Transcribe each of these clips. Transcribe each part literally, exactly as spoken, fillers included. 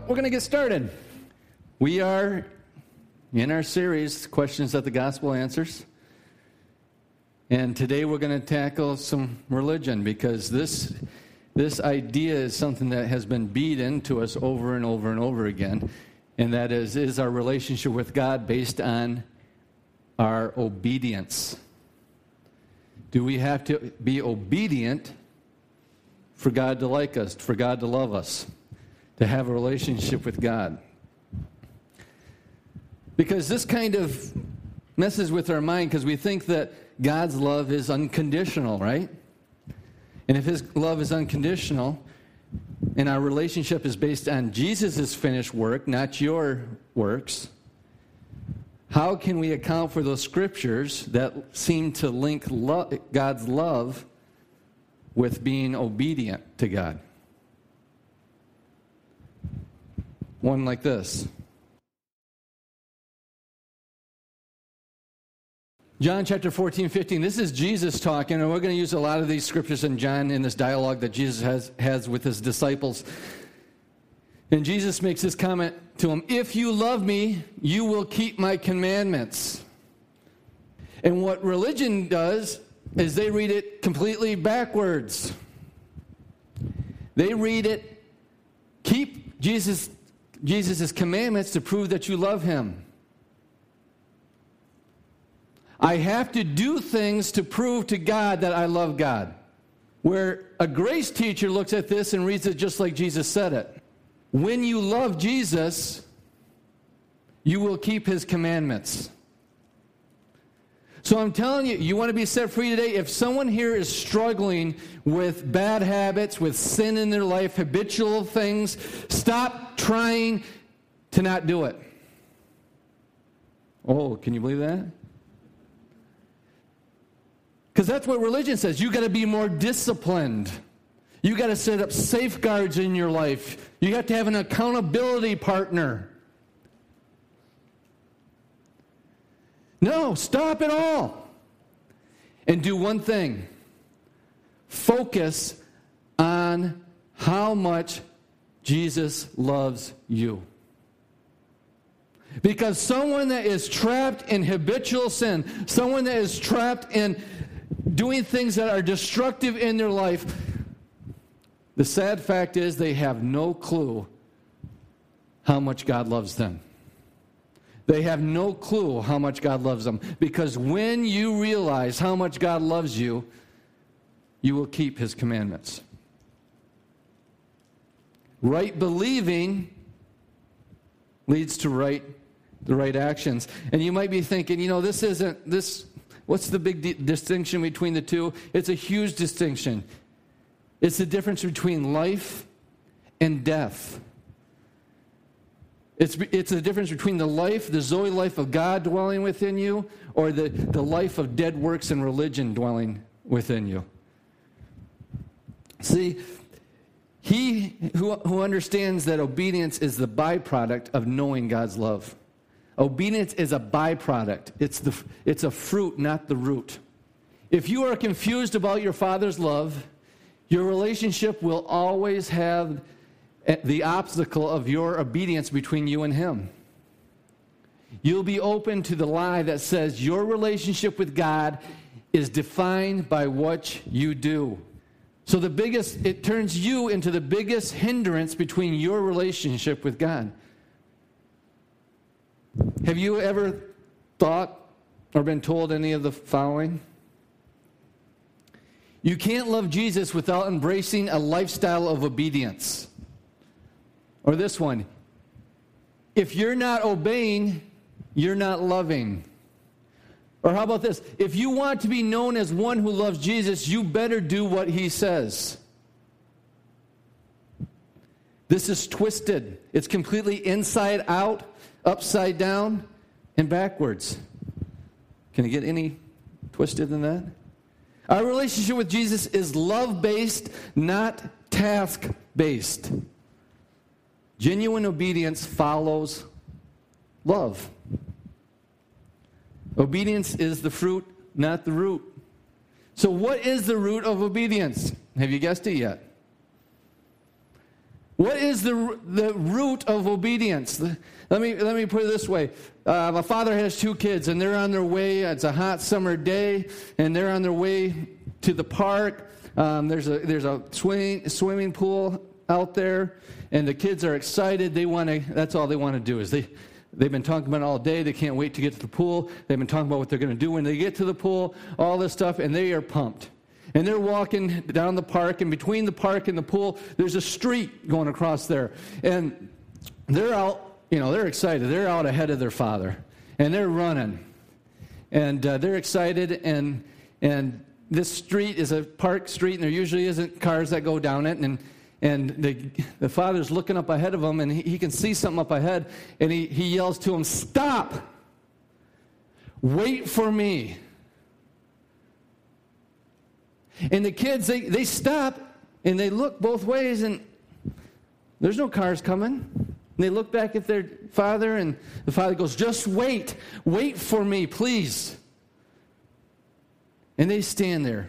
we're going to get started. We are in our series, Questions That the Gospel Answers. And today we're going to tackle some religion, because this this idea is something that has been beat into us over and over and over again. And that is, is our relationship with God based on our obedience? Do we have to be obedient for God to like us, for God to love us, to have a relationship with God? Because this kind of messes with our mind, because we think that God's love is unconditional, right? And if His love is unconditional, and our relationship is based on Jesus' finished work, not your works, how can we account for those scriptures that seem to link lo- God's love with being obedient to God? One like this. John chapter fourteen, fifteen. This is Jesus talking, and we're going to use a lot of these scriptures in John in this dialogue that Jesus has, has with His disciples. And Jesus makes this comment to him: if you love me, you will keep my commandments. And what religion does is they read it completely backwards. They read it, keep Jesus Jesus' commandments to prove that you love Him. I have to do things to prove to God that I love God. Where a grace teacher looks at this and reads it just like Jesus said it. When you love Jesus, you will keep His commandments. So I'm telling you, you want to be set free today? If someone here is struggling with bad habits, with sin in their life, habitual things, stop trying to not do it. Oh, can you believe that? Because that's what religion says. You got to be more disciplined. You got to set up safeguards in your life. You have to have an accountability partner. No, stop it all. And do one thing. Focus on how much Jesus loves you. Because someone that is trapped in habitual sin, someone that is trapped in doing things that are destructive in their life, the sad fact is they have no clue how much God loves them. They have no clue how much God loves them. Because when you realize how much God loves you, you will keep His commandments. Right believing leads to right the right actions. And you might be thinking, you know, this isn't this. What's the big di- distinction between the two? It's a huge distinction. It's the difference between life and death. It's it's the difference between the life, the Zoe life of God dwelling within you, or the, the life of dead works and religion dwelling within you. See, he who, who understands that obedience is the byproduct of knowing God's love. Obedience is a byproduct. It's the it's a fruit, not the root. If you are confused about your Father's love, your relationship will always have the obstacle of your obedience between you and Him. You'll be open to the lie that says your relationship with God is defined by what you do. So the biggest, it turns you into the biggest hindrance between your relationship with God. Have you ever thought or been told any of the following? You can't love Jesus without embracing a lifestyle of obedience. Or this one, if you're not obeying, you're not loving. Or how about this? If you want to be known as one who loves Jesus, you better do what He says. This is twisted. It's completely inside out, upside down, and backwards. Can it get any twisted than that? Our relationship with Jesus is love-based, not task-based. Genuine obedience follows love. Obedience is the fruit, not the root. So what is the root of obedience? Have you guessed it yet? What is the the root of obedience? Let me let me put it this way. Uh, my father has two kids, and they're on their way. It's a hot summer day, and they're on their way to the park. Um, there's a there's a swimming swimming pool out there, and the kids are excited. They want to. That's all they want to do is they. They've been talking about it all day. They can't wait to get to the pool. They've been talking about what they're going to do when they get to the pool, all this stuff, and they are pumped. And they're walking down the park, and between the park and the pool, there's a street going across there. And they're out, you know, they're excited. They're out ahead of their father, and they're running. And uh, they're excited, and and this street is a park street, and there usually isn't cars that go down it, and And the, the father's looking up ahead of him, and he, he can see something up ahead, and he, he yells to him, "Stop! Wait for me." And the kids, they, they stop, and they look both ways, and there's no cars coming. And they look back at their father, and the father goes, "Just wait. Wait for me, please." And they stand there.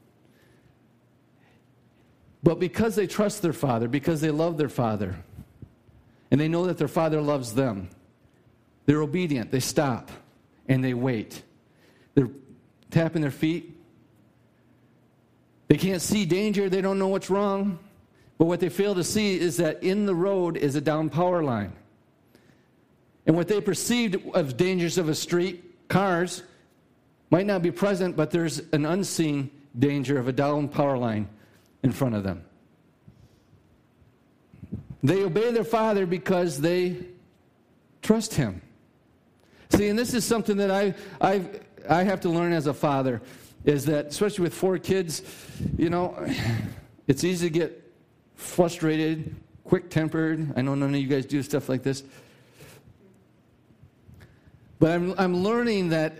But because they trust their father, because they love their father, and they know that their father loves them, they're obedient. They stop, and they wait. They're tapping their feet. They can't see danger. They don't know what's wrong. But what they fail to see is that in the road is a down power line. And what they perceived of dangers of a street, cars, might not be present, but there's an unseen danger of a down power line in front of them. They obey their father because they trust him. See, and this is something that I I I have to learn as a father, is that especially with four kids, you know, it's easy to get frustrated, quick-tempered. I know none of you guys do stuff like this. But I'm I'm learning that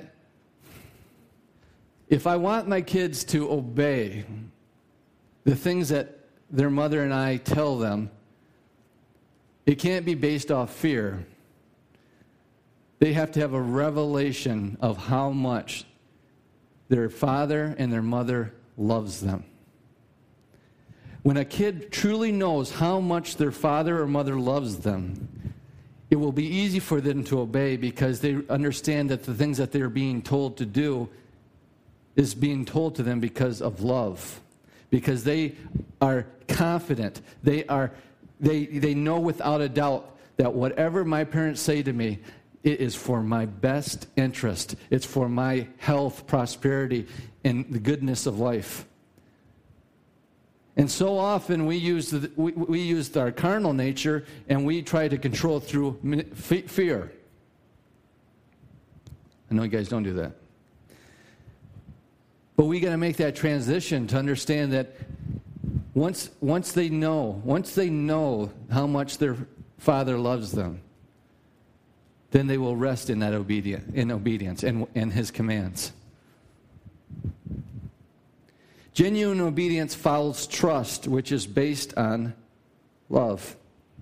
if I want my kids to obey the things that their mother and I tell them, it can't be based off fear. They have to have a revelation of how much their father and their mother loves them. When a kid truly knows how much their father or mother loves them, it will be easy for them to obey because they understand that the things that they're being told to do is being told to them because of love. Because they are confident. They are they they know without a doubt that whatever my parents say to me, it is for my best interest. It's for my health, prosperity, and the goodness of life. And so often we use the, we, we use our carnal nature and we try to control through fear. I know you guys don't do that. But we got to make that transition to understand that once once they know, once they know how much their father loves them, then they will rest in that obedience, in obedience and in his commands. Genuine obedience follows trust, which is based on love.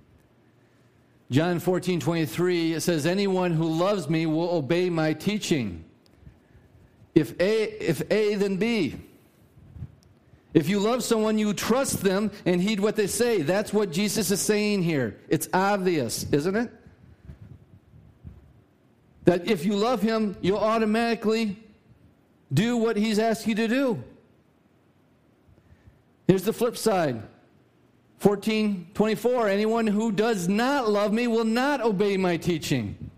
John fourteen twenty-three, it says, "Anyone who loves me will obey my teaching." If A, if A, then B. If you love someone, you trust them and heed what they say. That's what Jesus is saying here. It's obvious, isn't it? That if you love him, you'll automatically do what he's asked you to do. Here's the flip side. fourteen twenty-four, "Anyone who does not love me will not obey my teaching."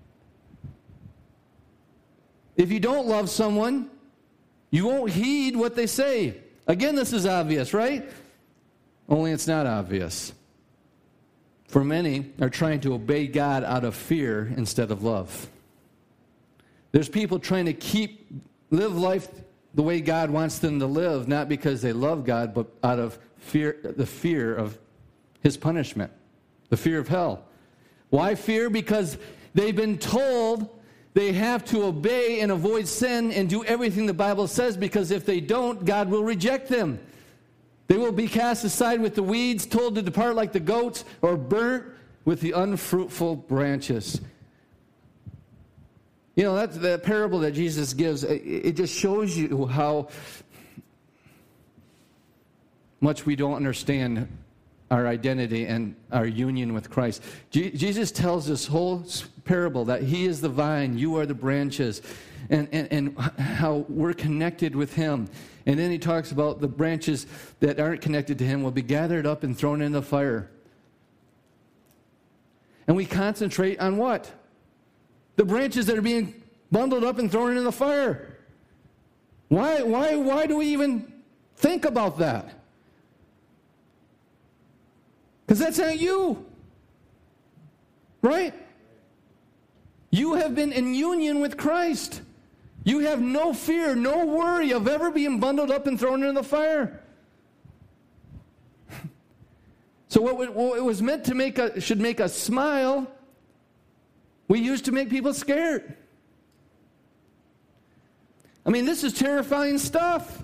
If you don't love someone, you won't heed what they say. Again, this is obvious, right? Only it's not obvious. For many are trying to obey God out of fear instead of love. There's people trying to keep, live life the way God wants them to live, not because they love God, but out of fear, the fear of his punishment, the fear of hell. Why fear? Because they've been told they have to obey and avoid sin and do everything the Bible says, because if they don't, God will reject them. They will be cast aside with the weeds, told to depart like the goats, or burnt with the unfruitful branches. You know, that's the parable that Jesus gives. It just shows you how much we don't understand our identity and our union with Christ. Je- Jesus tells this whole parable that he is the vine, you are the branches, and, and, and how we're connected with him. And then he talks about the branches that aren't connected to him will be gathered up and thrown in the fire. And we concentrate on what? The branches that are being bundled up and thrown into the fire. Why, why, why do we even think about that? Because that's not you. Right? You have been in union with Christ. You have no fear, no worry of ever being bundled up and thrown into the fire. So what it was meant to make a, should make us smile, we used to make people scared. I mean, this is terrifying stuff.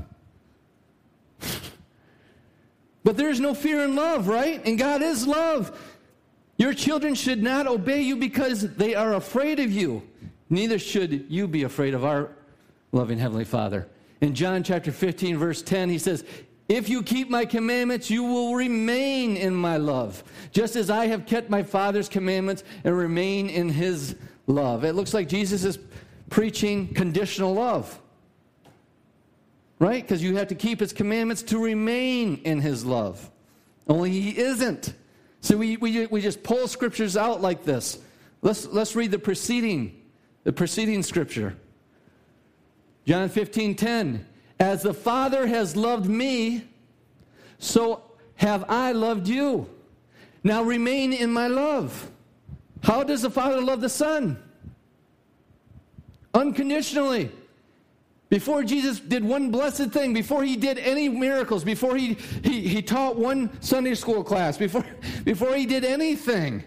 But there's no fear in love, right? And God is love. Your children should not obey you because they are afraid of you. Neither should you be afraid of our loving Heavenly Father. In John chapter fifteen, verse ten, he says, if you keep my commandments, you will remain in my love, just as I have kept my Father's commandments and remain in his love. It looks like Jesus is preaching conditional love. Right? Because you have to keep his commandments to remain in his love. Only he isn't. So we, we, we just pull scriptures out like this. Let's, let's read the preceding, the preceding scripture. John fifteen ten. As the Father has loved me, so have I loved you. Now remain in my love. How does the Father love the Son? Unconditionally. Before Jesus did one blessed thing, before he did any miracles, before he, he, he taught one Sunday school class, before, before he did anything,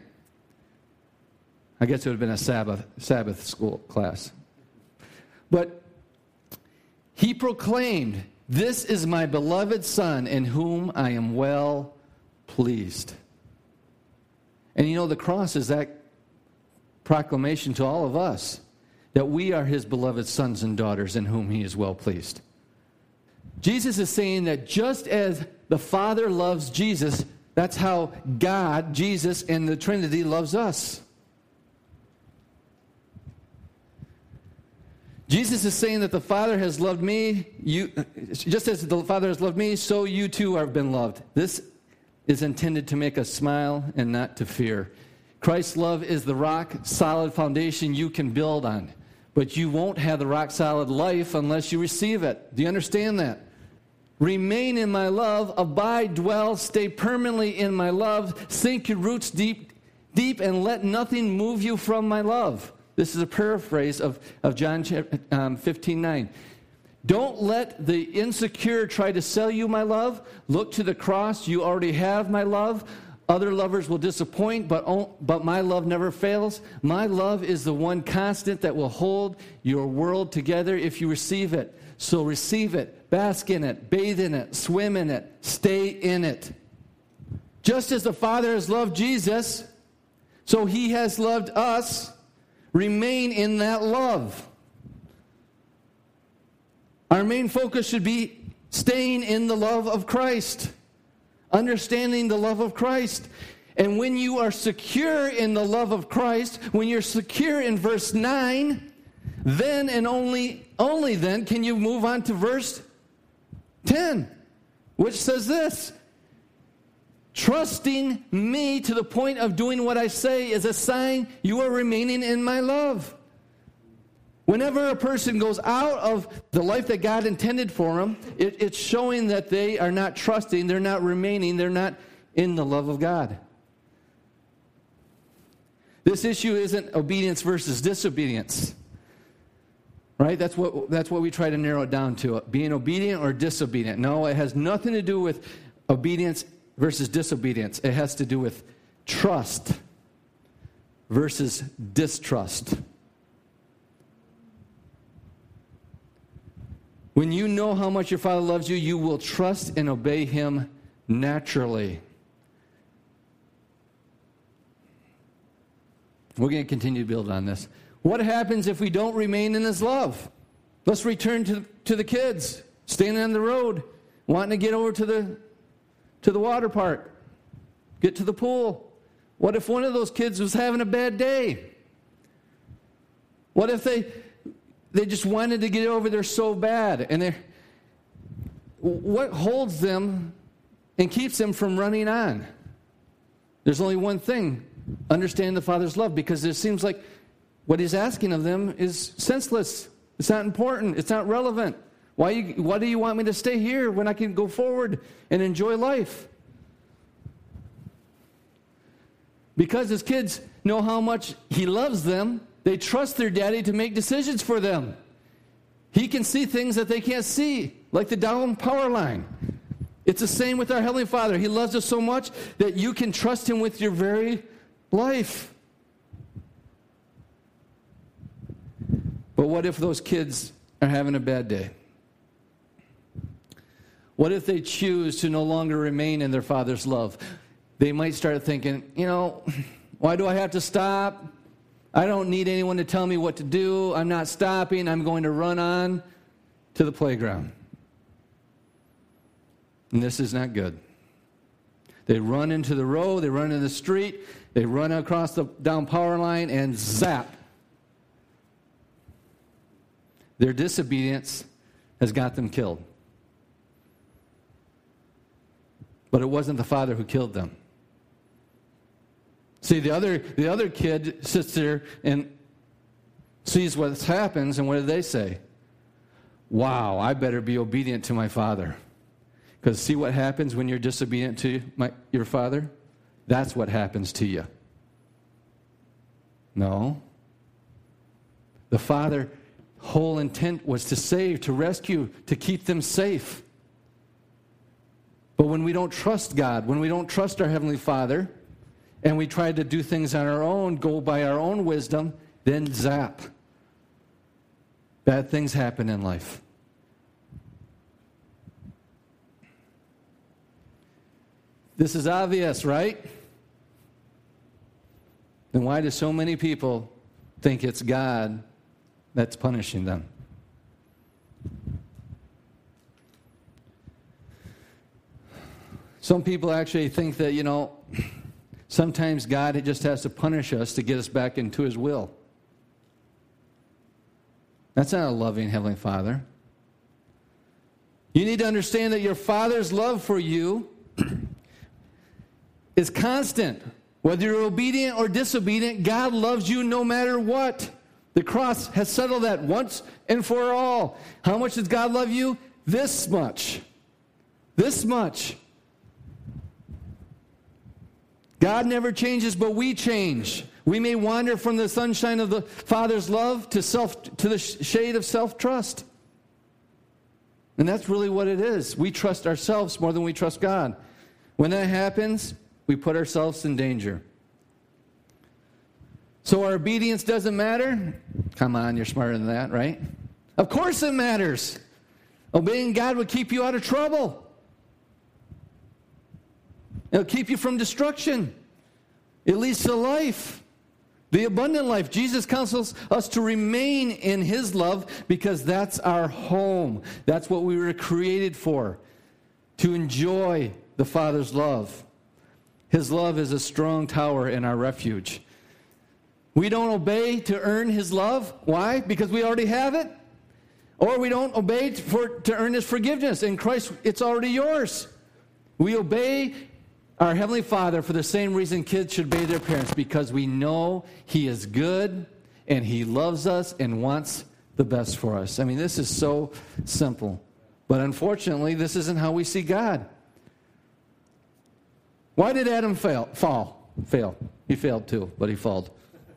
I guess it would have been a Sabbath, Sabbath school class. But he proclaimed, this is my beloved Son in whom I am well pleased. And you know, the cross is that proclamation to all of us, that we are his beloved sons and daughters in whom he is well pleased. Jesus is saying that just as the Father loves Jesus, that's how God, Jesus, and the Trinity loves us. Jesus is saying that the Father has loved me, you, just as the Father has loved me, so you too have been loved. This is intended to make us smile and not to fear. Christ's love is the rock-solid foundation you can build on. But you won't have the rock-solid life unless you receive it. Do you understand that? Remain in my love, abide, dwell, stay permanently in my love, sink your roots deep, deep, and let nothing move you from my love. This is a paraphrase of, of John um, fifteen nine. Don't let the insecure try to sell you my love. Look to the cross. You already have my love. Other lovers will disappoint, but, but my love never fails. My love is the one constant that will hold your world together if you receive it. So receive it, bask in it, bathe in it, swim in it, stay in it. Just as the Father has loved Jesus, so he has loved us. Remain in that love. Our main focus should be staying in the love of Christ. Understanding the love of Christ. And when you are secure in the love of Christ, when you're secure in verse nine, then and only, only then can you move on to verse ten, which says this. Trusting me to the point of doing what I say is a sign you are remaining in my love. Whenever a person goes out of the life that God intended for them, it, it's showing that they are not trusting, they're not remaining, they're not in the love of God. This issue isn't obedience versus disobedience. Right? That's what, that's what we try to narrow it down to. Being obedient or disobedient. No, it has nothing to do with obedience versus disobedience. It has to do with trust versus distrust. When you know how much your Father loves you, you will trust and obey him naturally. We're going to continue to build on this. What happens if we don't remain in his love? Let's return to, to the kids standing on the road, wanting to get over to the, to the water park. get to the pool? What if one of those kids was having a bad day? What if they they just wanted to get over there so bad? And they what holds them and keeps them from running on? There's only one thing: understand the Father's love, because it seems like what he's asking of them is senseless. It's not important. It's not relevant. Why, you, why do you want me to stay here when I can go forward and enjoy life? Because his kids know how much he loves them, they trust their daddy to make decisions for them. He can see things that they can't see, like the down power line. It's the same with our Heavenly Father. He loves us so much that you can trust him with your very life. But what if those kids are having a bad day? What if they choose to no longer remain in their Father's love? They might start thinking, you know, why do I have to stop? I don't need anyone to tell me what to do. I'm not stopping. I'm going to run on to the playground. And this is not good. They run into the road. They run in the street. They run across the down power line and zap. Their disobedience has got them killed. But it wasn't the father who killed them. See, the other the other kid sits there and sees what happens, and what do they say? Wow, I better be obedient to my father. Because see what happens when you're disobedient to my, your father? That's what happens to you. No. The father's whole intent was to save, to rescue, to keep them safe. But when we don't trust God, when we don't trust our Heavenly Father, and we try to do things on our own, go by our own wisdom, then zap. Bad things happen in life. This is obvious, right? Then why do so many people think it's God that's punishing them? Some people actually think that, you know, sometimes God just has to punish us to get us back into his will. That's not a loving Heavenly Father. You need to understand that your Father's love for you is constant. Whether you're obedient or disobedient, God loves you no matter what. The cross has settled that once and for all. How much does God love you? This much. This much. God never changes, but we change. We may wander from the sunshine of the Father's love to self to the shade of self-trust. And that's really what it is. We trust ourselves more than we trust God. When that happens, we put ourselves in danger. So our obedience doesn't matter? Come on, you're smarter than that, right? Of course it matters. Obeying God would keep you out of trouble. It'll keep you from destruction. It leads to life, the abundant life. Jesus counsels us to remain in his love because that's our home. That's what we were created for, to enjoy the Father's love. His love is a strong tower in our refuge. We don't obey to earn his love. Why? Because we already have it. Or we don't obey for, to earn his forgiveness. In Christ, it's already yours. We obey our Heavenly Father for the same reason kids should obey their parents, because we know he is good and he loves us and wants the best for us. I mean, this is so simple. But unfortunately, this isn't how we see God. Why did Adam fail? Fall? Fail. He failed too, but he failed.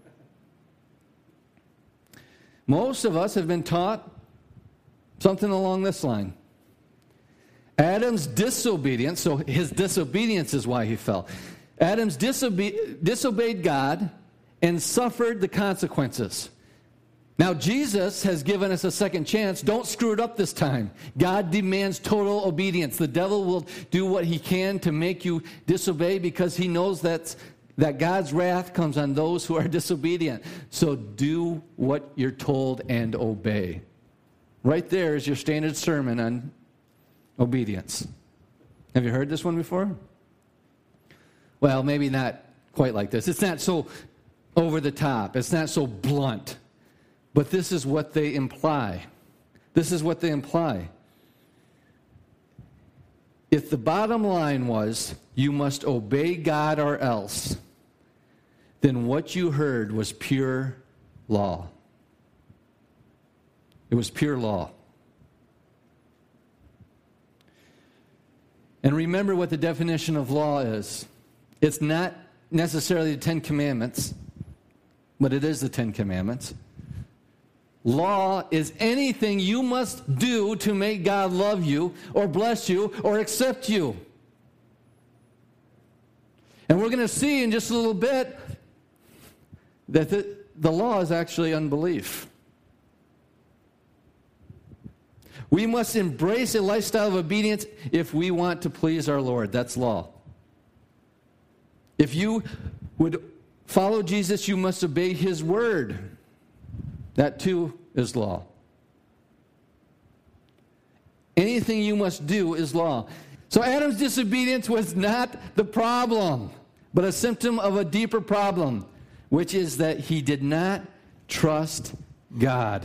Most of us have been taught something along this line. Adam's disobedience, so his disobedience is why he fell. Adam's disobe- disobeyed God and suffered the consequences. Now, Jesus has given us a second chance. Don't screw it up this time. God demands total obedience. The devil will do what he can to make you disobey because he knows that, that God's wrath comes on those who are disobedient. So do what you're told and obey. Right there is your standard sermon on obedience. Have you heard this one before? well, maybe not quite like this. It's not so over the top. It's not so blunt. But this is what they imply. This is what they imply. If the bottom line was, you must obey God or else, then what you heard was pure law. It was pure law. And remember what the definition of law is. It's not necessarily the Ten Commandments, but it is the Ten Commandments. Law is anything you must do to make God love you or bless you or accept you. And we're going to see in just a little bit that the, the law is actually unbelief. We must embrace a lifestyle of obedience if we want to please our Lord. That's law. If you would follow Jesus, you must obey his word. That too is law. Anything you must do is law. So Adam's disobedience was not the problem, but a symptom of a deeper problem, which is that he did not trust God.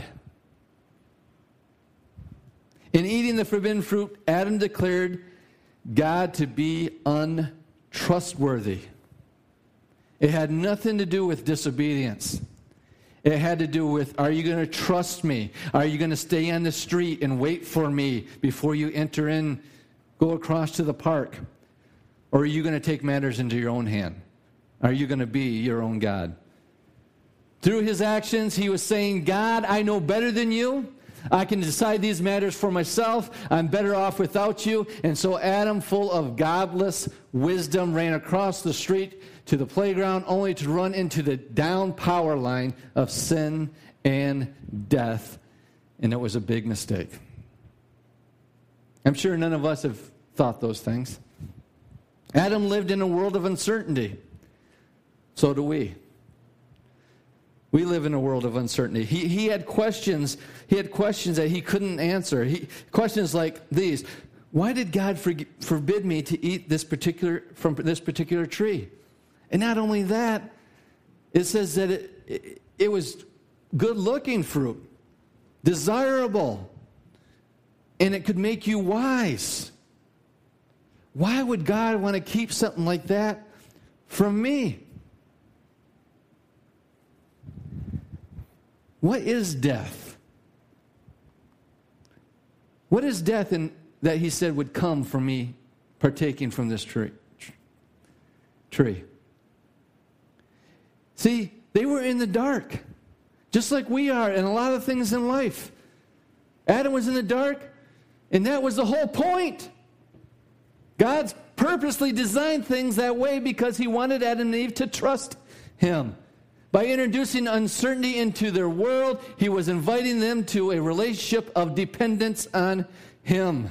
In eating the forbidden fruit, Adam declared God to be untrustworthy. It had nothing to do with disobedience. It had to do with, are you going to trust me? Are you going to stay on the street and wait for me before you enter in, go across to the park? Or are you going to take matters into your own hand? Are you going to be your own God? Through his actions, he was saying, God, I know better than you. I can decide these matters for myself. I'm better off without you. And so Adam, full of godless wisdom, ran across the street to the playground only to run into the down power line of sin and death. And it was a big mistake. I'm sure none of us have thought those things. Adam lived in a world of uncertainty. So do we. We live in a world of uncertainty. He, he had questions. He had questions that he couldn't answer. He, questions like these: why did God for, forbid me to eat this particular from this particular tree? And not only that, it says that it, it, it was good-looking fruit, desirable, and it could make you wise. Why would God want to keep something like that from me? What is death? What is death in, that he said would come from me partaking from this tree? Tree. See, they were in the dark, just like we are in a lot of things in life. Adam was in the dark, and that was the whole point. God's purposely designed things that way because he wanted Adam and Eve to trust him. By introducing uncertainty into their world, he was inviting them to a relationship of dependence on him.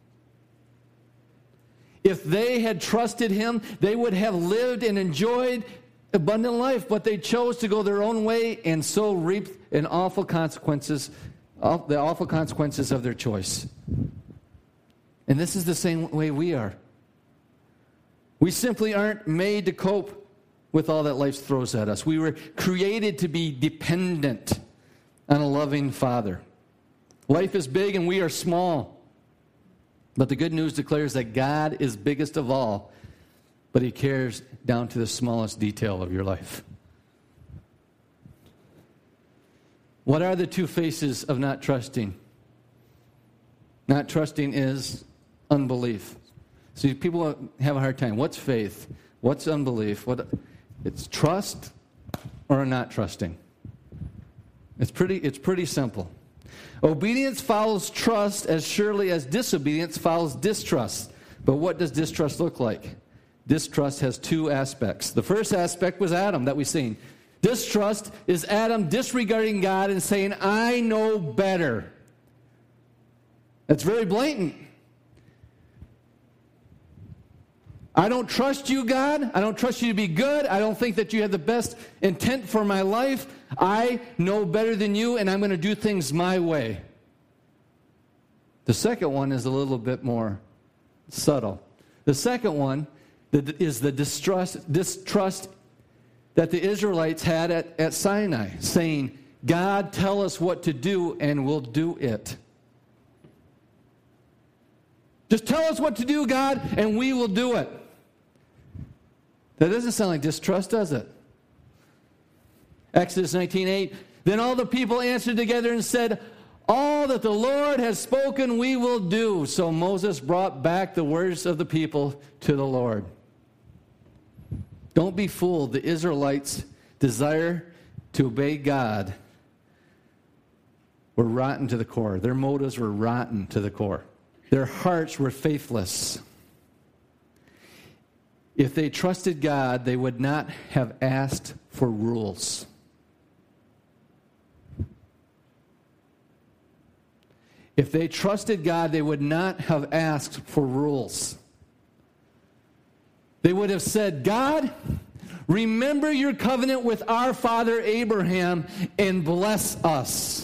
If they had trusted him, they would have lived and enjoyed abundant life, but they chose to go their own way and so reaped an awful consequences, the awful consequences of their choice. And this is the same way we are. We simply aren't made to cope with all that life throws at us. We were created to be dependent on a loving Father. Life is big and we are small. But the good news declares that God is biggest of all, but he cares down to the smallest detail of your life. What are the two faces of not trusting? Not trusting is unbelief. See, people have a hard time. What's faith? What's unbelief? What? It's trust or not trusting. It's pretty, it's pretty simple. Obedience follows trust as surely as disobedience follows distrust. But what does distrust look like? Distrust has two aspects. The first aspect was Adam that we've seen. Distrust is Adam disregarding God and saying, I know better. That's very blatant. I don't trust you, God. I don't trust you to be good. I don't think that you have the best intent for my life. I know better than you, and I'm going to do things my way. The second one is a little bit more subtle. The second one that is the distrust, distrust that the Israelites had at, at Sinai, saying, God, tell us what to do and we'll do it. Just tell us what to do, God, and we will do it. That doesn't sound like distrust, does it? Exodus nineteen eight, then all the people answered together and said, all that the Lord has spoken we will do. So Moses brought back the words of the people to the Lord. Don't be fooled. The Israelites' desire to obey God were rotten to the core. Their motives were rotten to the core. Their hearts were faithless. If they trusted God, they would not have asked for rules. If they trusted God, they would not have asked for rules. They would have said, God, remember your covenant with our father Abraham and bless us.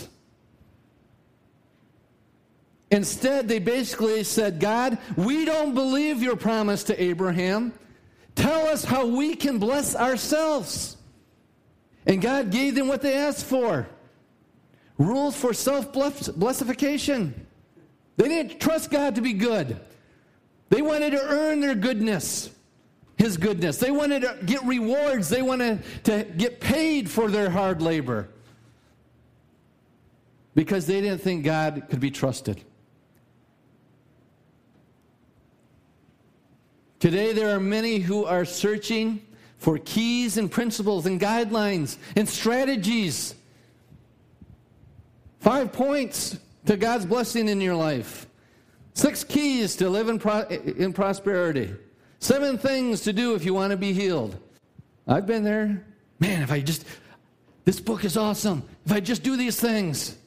Instead, they basically said, God, we don't believe your promise to Abraham. Tell us how we can bless ourselves. And God gave them what they asked for. Rules for self-blessification. They didn't trust God to be good. They wanted to earn their goodness, His goodness. They wanted to get rewards. They wanted to get paid for their hard labor. Because they didn't think God could be trusted. Today there are many who are searching for keys and principles and guidelines and strategies. Five points to God's blessing in your life. Six keys to live in, pro- in prosperity. Seven things to do if you want to be healed. I've been there. Man, if I just, this book is awesome. If I just do these things.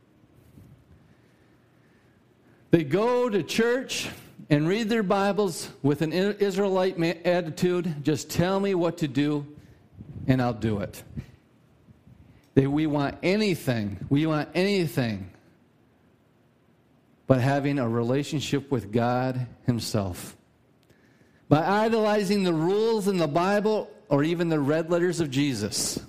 They go to church and read their Bibles with an Israelite attitude. Just tell me what to do and I'll do it. They, we want anything. We want anything but having a relationship with God Himself. By idolizing the rules in the Bible or even the red letters of Jesus,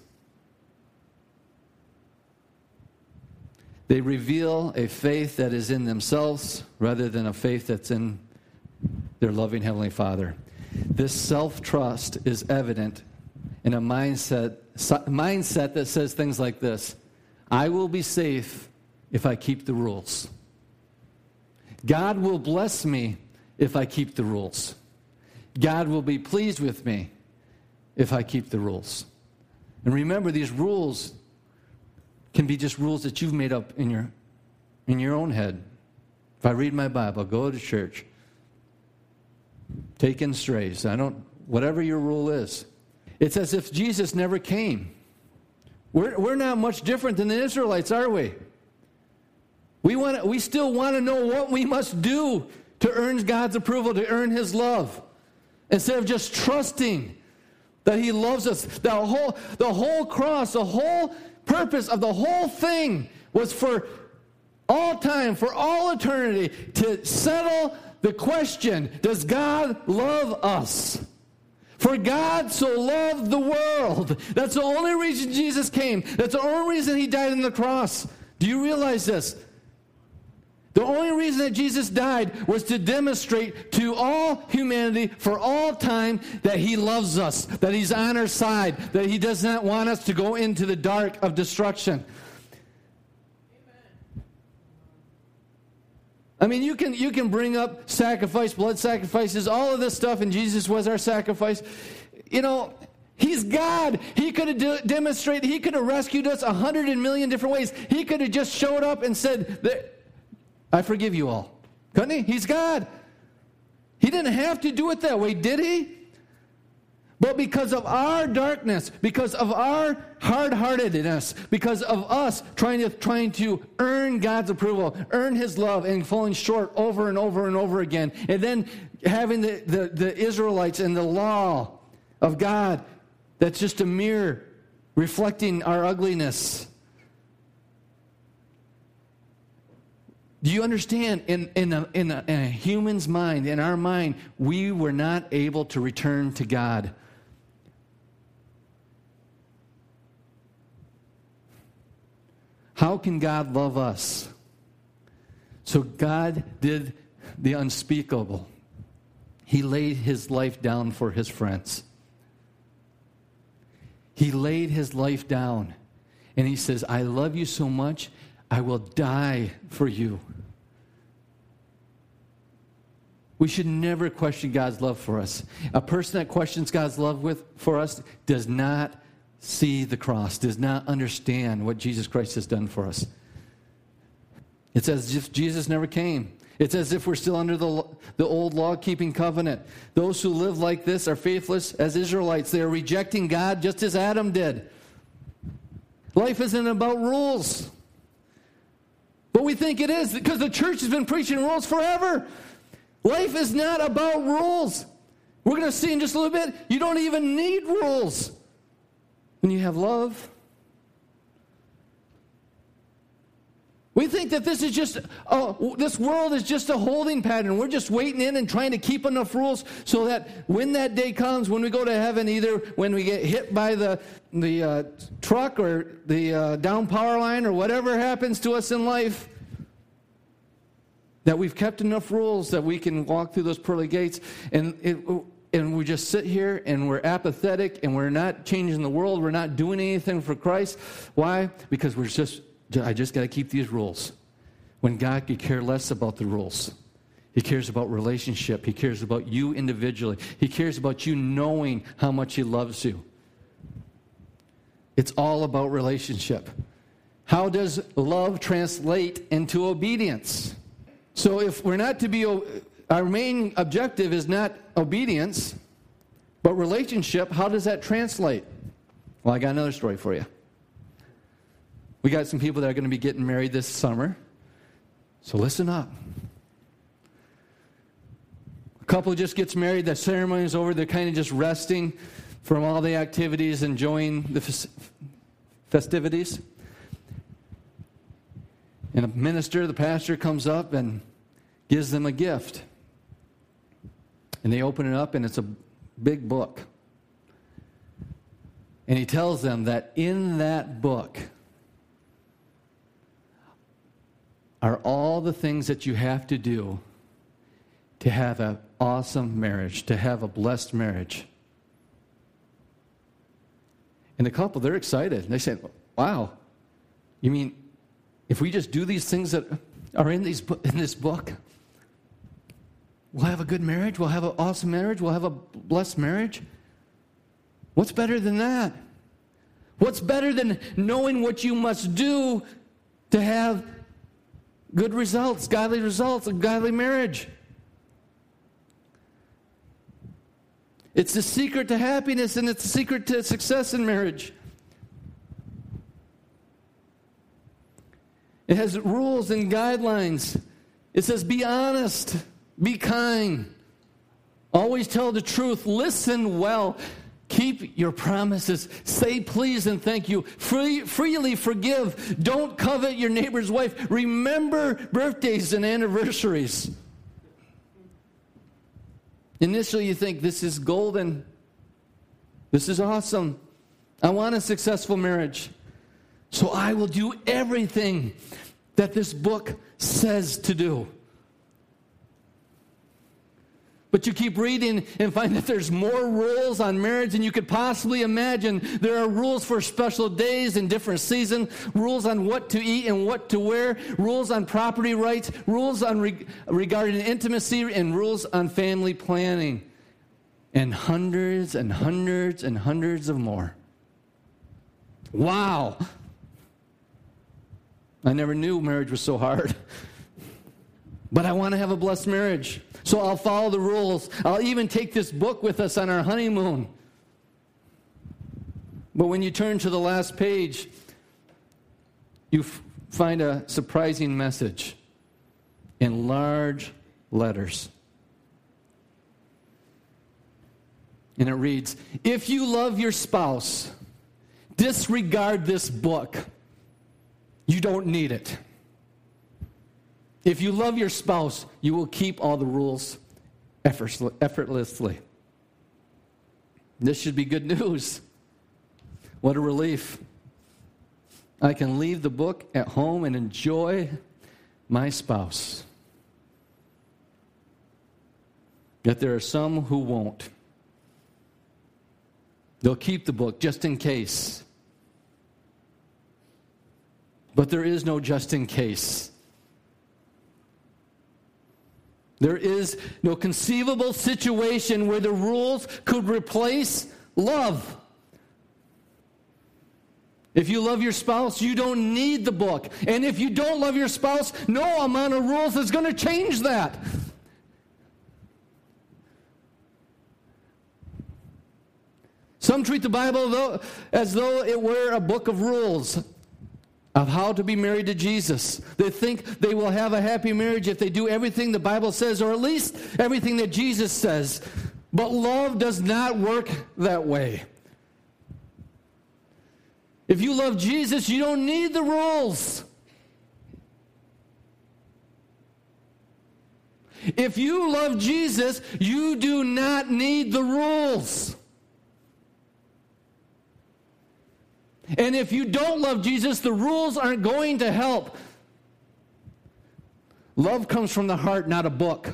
they reveal a faith that is in themselves rather than a faith that's in their loving Heavenly Father. This self-trust is evident in a mindset, mindset that says things like this: I will be safe if I keep the rules. God will bless me if I keep the rules. God will be pleased with me if I keep the rules. And remember, these rules can be just rules that you've made up in your in your own head. If I read my Bible, go to church, take in strays, I don't, whatever your rule is. It's as if Jesus never came. We're, we're not much different than the Israelites, are we? We want, we still want to know what we must do to earn God's approval, to earn His love. Instead of just trusting that He loves us. The whole, the whole cross, the whole purpose of the whole thing was for all time, for all eternity, to settle the question, does God love us? For God so loved the world. That's the only reason Jesus came. That's the only reason He died on the cross. Do you realize this? The only reason that Jesus died was to demonstrate to all humanity for all time that He loves us, that He's on our side, that He does not want us to go into the dark of destruction. I mean, you can you can bring up sacrifice, blood sacrifices, all of this stuff, and Jesus was our sacrifice. You know, He's God. He could have de- demonstrated, He could have rescued us a hundred million different ways. He could have just showed up and said, I forgive you all. Couldn't He? He's God. He didn't have to do it that way, did He? But because of our darkness, because of our hard-heartedness, because of us trying to trying to earn God's approval, earn His love, and falling short over and over and over again, and then having the, the, the Israelites and the law of God that's just a mirror reflecting our ugliness. Do you understand? In, in, a, in, a, in a human's mind, in our mind, we were not able to return to God. How can God love us? So God did the unspeakable. He laid his life down for his friends. He laid his life down. And he says, I love you so much, I will die for you. We should never question God's love for us. A person that questions God's love with for us does not see the cross, does not understand what Jesus Christ has done for us. It's as if Jesus never came. It's as if we're still under the, the old law-keeping covenant. Those who live like this are faithless as Israelites. They are rejecting God just as Adam did. Life isn't about rules. But we think it is because the church has been preaching rules forever. Life is not about rules. We're going to see in just a little bit, you don't even need rules when you have love. We think that this is just, oh, this world is just a holding pattern. We're just waiting in and trying to keep enough rules so that when that day comes, when we go to heaven, either when we get hit by the, the uh, truck or the uh, down power line or whatever happens to us in life, that we've kept enough rules that we can walk through those pearly gates, and it, and we just sit here and we're apathetic and we're not changing the world. We're not doing anything for Christ. Why? Because we're just, I just got to keep these rules. When God could care less about the rules. He cares about relationship. He cares about you individually. He cares about you knowing how much he loves you. It's all about relationship. How does love translate into obedience? So if we're not to be, our main objective is not obedience, but relationship, how does that translate? Well, I got another story for you. We got some people that are going to be getting married this summer. So listen up. A couple just gets married, the ceremony is over, they're kind of just resting from all the activities, enjoying the festivities. And a minister, the pastor, comes up and gives them a gift. And they open it up, and it's a big book. And he tells them that in that book are all the things that you have to do to have an awesome marriage, to have a blessed marriage. And the couple, they're excited. They say, wow, you mean if we just do these things that are in, these, in this book, we'll have a good marriage, we'll have an awesome marriage, we'll have a blessed marriage? What's better than that? What's better than knowing what you must do to have good results, godly results, a godly marriage? It's the secret to happiness, and it's the secret to success in marriage. It has rules and guidelines. It says, be honest, be kind, always tell the truth, listen well, keep your promises, say please and thank you, Free, freely forgive, don't covet your neighbor's wife, remember birthdays and anniversaries. Initially you think, this is golden, this is awesome, I want a successful marriage, so I will do everything that this book says to do. But you keep reading and find that there's more rules on marriage than you could possibly imagine. There are rules for special days and different seasons, rules on what to eat and what to wear, rules on property rights, rules on re- regarding intimacy, and rules on family planning, and hundreds and hundreds and hundreds of more. Wow! I never knew marriage was so hard. But I want to have a blessed marriage. So I'll follow the rules. I'll even take this book with us on our honeymoon. But when you turn to the last page, you f- find a surprising message in large letters. And it reads, if you love your spouse, disregard this book. You don't need it. If you love your spouse, you will keep all the rules effortlessly. This should be good news. What a relief. I can leave the book at home and enjoy my spouse. Yet there are some who won't. They'll keep the book just in case. But there is no just in case. There is no conceivable situation where the rules could replace love. If you love your spouse, you don't need the book. And if you don't love your spouse, no amount of rules is going to change that. Some treat the Bible though, as though it were a book of rules of how to be married to Jesus. They think they will have a happy marriage if they do everything the Bible says, or at least everything that Jesus says. But love does not work that way. If you love Jesus, you don't need the rules. If you love Jesus, you do not need the rules. And if you don't love Jesus, the rules aren't going to help. Love comes from the heart, not a book.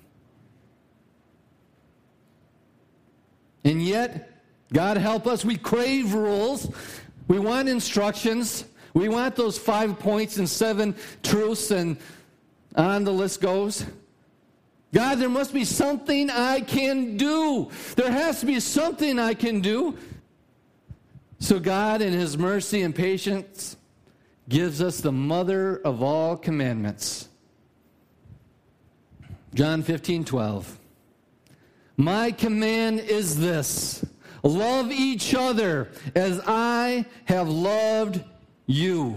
And yet, God help us, we crave rules. We want instructions. We want those five points and seven truths, and on the list goes. God, there must be something I can do. There has to be something I can do. So God, in His mercy and patience, gives us the mother of all commandments. John fifteen twelve. My command is this: love each other as I have loved you.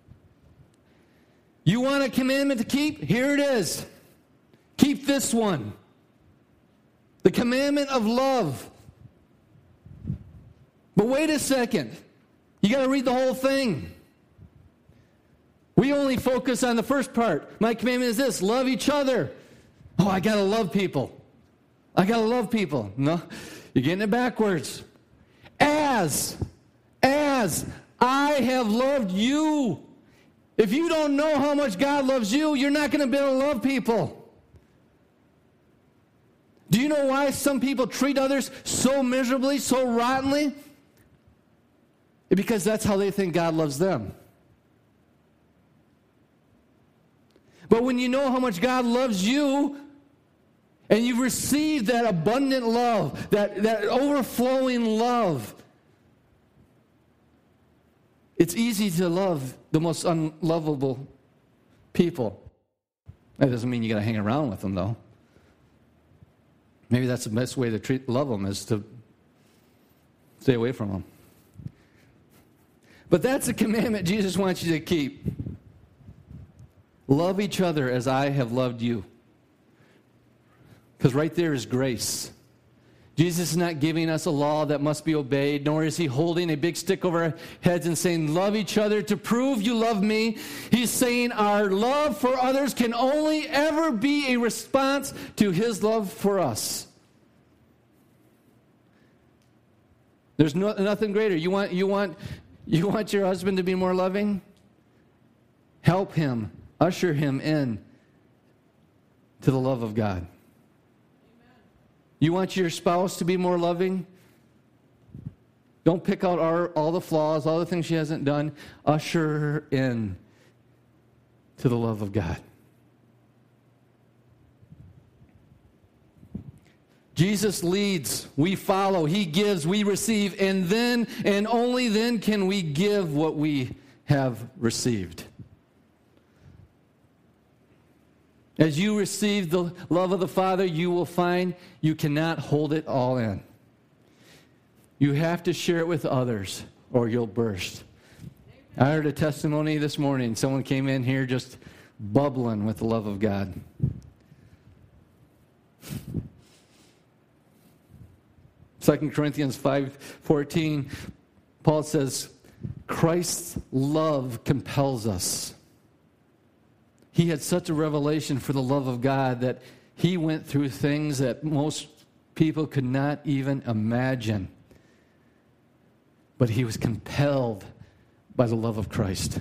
You want a commandment to keep? Here it is. Keep this one. The commandment of love. But wait a second. You got to read the whole thing. We only focus on the first part. My commandment is this: love each other. Oh, I got to love people. I got to love people. No, you're getting it backwards. As, as I have loved you. If you don't know how much God loves you, you're not going to be able to love people. Do you know why some people treat others so miserably, so rottenly? Because that's how they think God loves them. But when you know how much God loves you, and you've received that abundant love, that, that overflowing love, it's easy to love the most unlovable people. That doesn't mean you got to hang around with them, though. Maybe that's the best way to treat, love them, is to stay away from them. But that's a commandment Jesus wants you to keep. Love each other as I have loved you. Because right there is grace. Jesus is not giving us a law that must be obeyed, nor is He holding a big stick over our heads and saying, love each other to prove you love me. He's saying our love for others can only ever be a response to His love for us. There's no, nothing greater. You want, you want, you want your husband to be more loving? Help him, usher him in to the love of God. You want your spouse to be more loving? Don't pick out our, all the flaws, all the things she hasn't done. Usher her in to the love of God. Jesus leads, we follow, He gives, we receive, and then, and only then can we give what we have received. As you receive the love of the Father, you will find you cannot hold it all in. You have to share it with others, or you'll burst. I heard a testimony this morning. Someone came in here just bubbling with the love of God. Second Corinthians five fourteen, Paul says, Christ's love compels us. He had such a revelation for the love of God that he went through things that most people could not even imagine. But he was compelled by the love of Christ.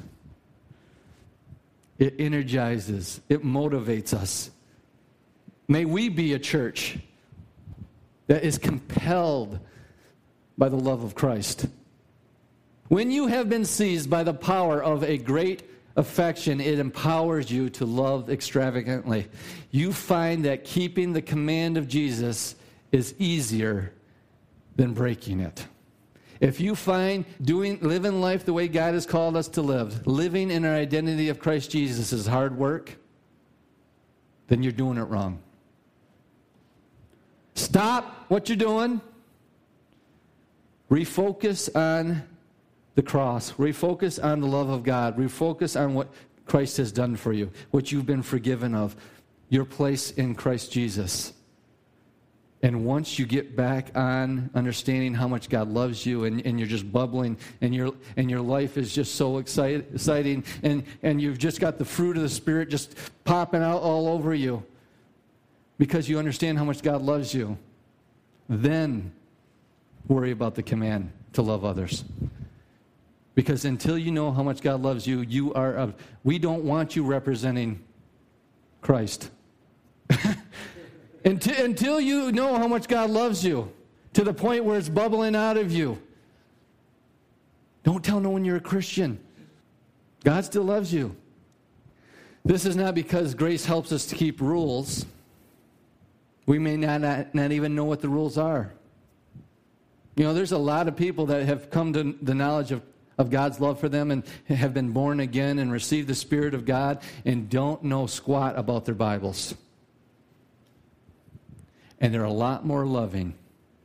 It energizes, it motivates us. May we be a church that is compelled by the love of Christ. When you have been seized by the power of a great affection, it empowers you to love extravagantly. You find that keeping the command of Jesus is easier than breaking it. If you find doing living life the way God has called us to live, living in our identity of Christ Jesus is hard work, then you're doing it wrong. Stop what you're doing. Refocus on the cross. Refocus on the love of God. Refocus on what Christ has done for you, what you've been forgiven of, your place in Christ Jesus. And once you get back on understanding how much God loves you, and, and you're just bubbling, and your and your life is just so excite, exciting, and, and you've just got the fruit of the Spirit just popping out all over you because you understand how much God loves you, then worry about the command to love others. Because until you know how much God loves you, you are a, we don't want you representing Christ. until, until you know how much God loves you, to the point where it's bubbling out of you. Don't tell no one you're a Christian. God still loves you. This is not because grace helps us to keep rules. We may not, not, not even know what the rules are. You know, there's a lot of people that have come to the knowledge of of God's love for them and have been born again and received the Spirit of God and don't know squat about their Bibles. And they're a lot more loving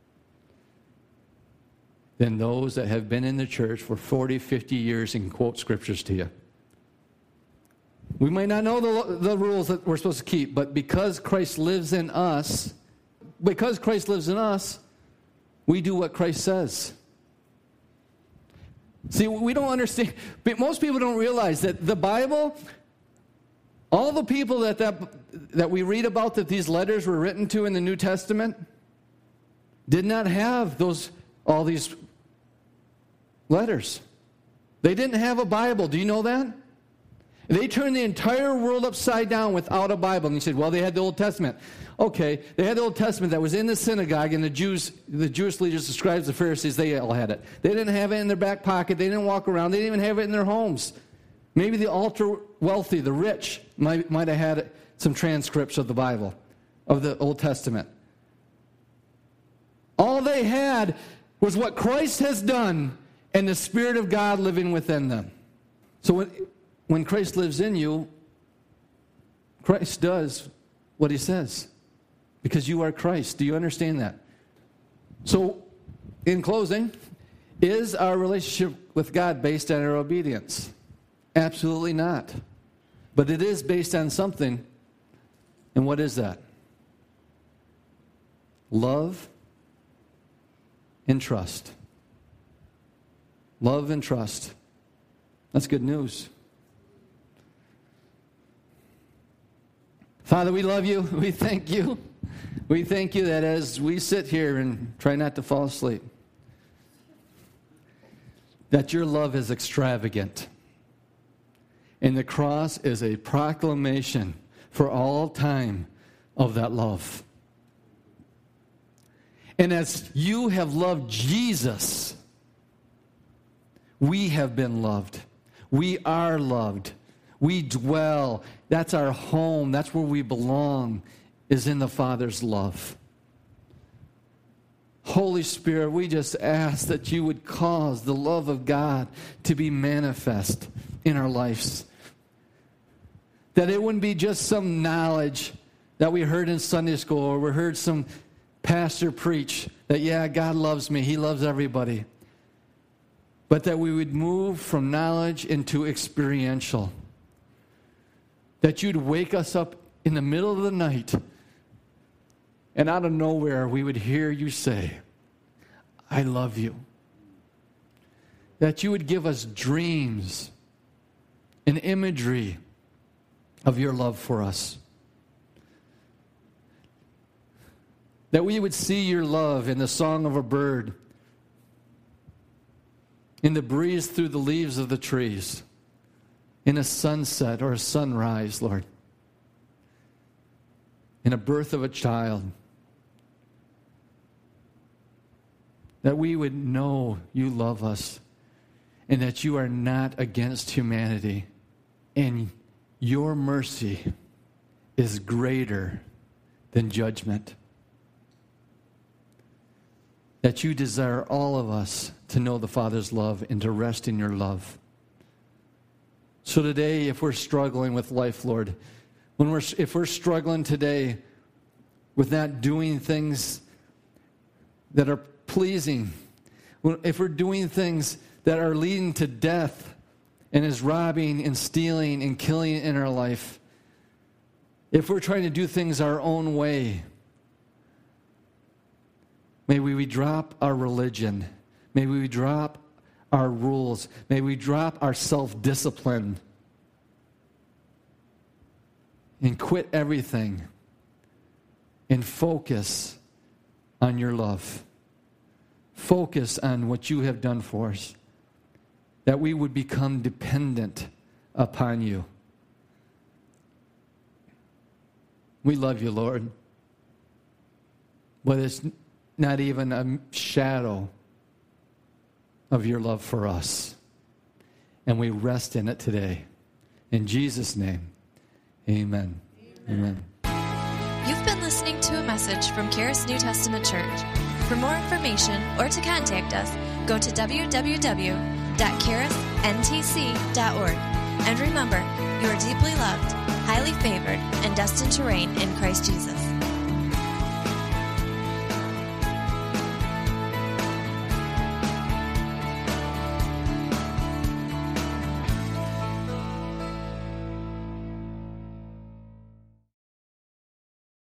than those that have been in the church for forty, fifty years and quote scriptures to you. We might not know the, the rules that we're supposed to keep, but because Christ lives in us, because Christ lives in us, we do what Christ says. See, we don't understand. Most people don't realize that the Bible, all the people that, that, that we read about that these letters were written to in the New Testament, did not have those all these letters. They didn't have a Bible. Do you know that? They turned the entire world upside down without a Bible. And you said, well, they had the Old Testament. Okay, they had the Old Testament that was in the synagogue, and the Jews, the Jewish leaders, the scribes, the Pharisees, they all had it. They didn't have it in their back pocket. They didn't walk around. They didn't even have it in their homes. Maybe the ultra-wealthy, the rich, might, might have had some transcripts of the Bible, of the Old Testament. All they had was what Christ has done and the Spirit of God living within them. So when, when Christ lives in you, Christ does what he says. Because you are Christ. Do you understand that? So, in closing, is our relationship with God based on our obedience? Absolutely not. But it is based on something. And what is that? Love and trust. Love and trust. That's good news. Father, we love you. We thank you. We thank you that as we sit here and try not to fall asleep, that your love is extravagant. And the cross is a proclamation for all time of that love. And as you have loved Jesus, we have been loved. We are loved. We dwell. That's our home. That's where we belong, is in the Father's love. Holy Spirit, we just ask that you would cause the love of God to be manifest in our lives. That it wouldn't be just some knowledge that we heard in Sunday school or we heard some pastor preach that, yeah, God loves me. He loves everybody. But that we would move from knowledge into experiential. That you'd wake us up in the middle of the night, and out of nowhere we would hear you say, I love you. That you would give us dreams and imagery of your love for us. That we would see your love in the song of a bird, in the breeze through the leaves of the trees, in a sunset or a sunrise, Lord, in a birth of a child. That we would know you love us and that you are not against humanity. And your mercy is greater than judgment. That you desire all of us to know the Father's love and to rest in your love. So today, if we're struggling with life, Lord, when we're if we're struggling today with not doing things that are pleasing, if we're doing things that are leading to death and is robbing and stealing and killing in our life, if we're trying to do things our own way, may we drop our religion. May we drop our rules. May we drop our self-discipline and quit everything and focus on your love. Focus on what you have done for us. That we would become dependent upon you. We love you, Lord. But it's not even a shadow of your love for us. And we rest in it today. In Jesus' name, amen. Amen. amen. You've been listening to a message from Charis New Testament Church. For more information or to contact us, go to w w w dot charis n t c dot org. And remember, you are deeply loved, highly favored, and destined to reign in Christ Jesus.